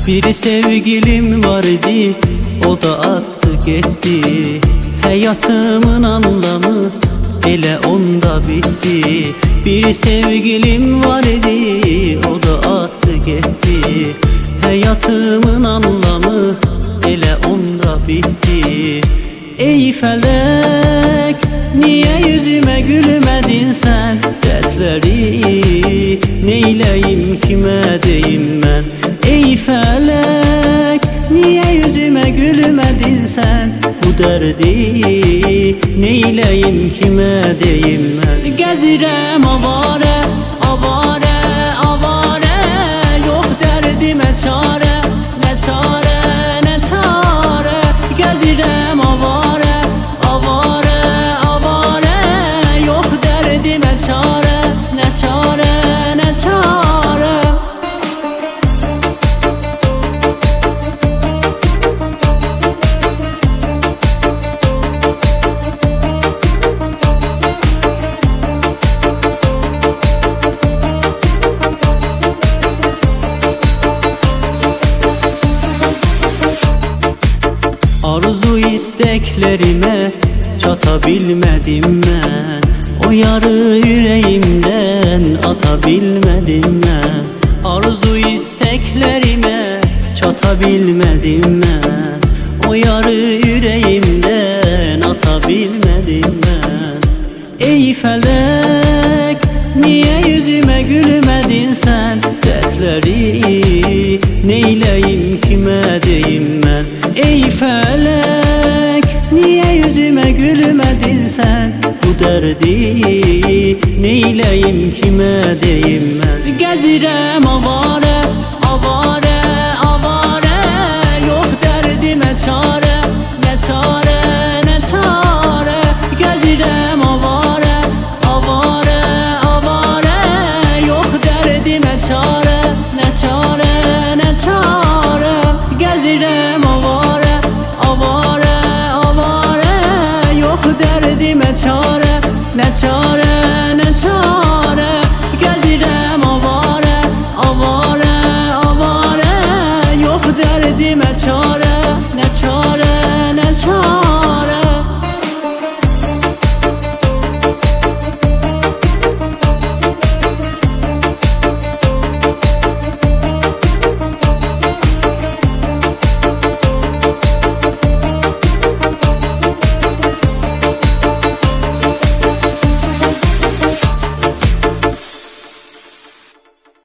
Bir sevgilim vardı, o da attı gitti. Hayatımın anlamı elə onda bitti. Bir sevgilim vardı, o da attı gitti. Hayatımın anlamı elə onda bitti. Ey felek, niye yüzüme gülmedin sen? Dertleri neyleyim, kime deyim ben? Ey felek, niye yüzüme gülmedin sen? Bu derdi neyleyim, kime deyim ben? Gezirem avare, avare, avare. Yok derdime çare, ne çare, ne çare. Gezirem avare, avare, avare. Yok derdime çare, ne çare, ne çare. Arzu isteklerime çatabilmedim ben. O yarı yüreğimden atabilmedim ben. Arzu isteklerime çatabilmedim ben. O yarı yüreğimden atabilmedim ben. Ey felek, niye yüzüme gülmedin sen? Dertleri neyleyim, kime deyim ben? Ey felek, niye yüzüme gülmedin sen? Bu derdi neyleyim, kime deyim ben? Gezirem avare, avare, avare. Yok derdime çare, ne çare, ne çare. Gezirem avare, avare, avare. Yok derdime çare, ne çare, ne çare. Gezirem avare, avare, avare. Yok derdime çare, ne çare, ne çare. Gezirem avare, avare, avare. Yok derdime çare, ne çare.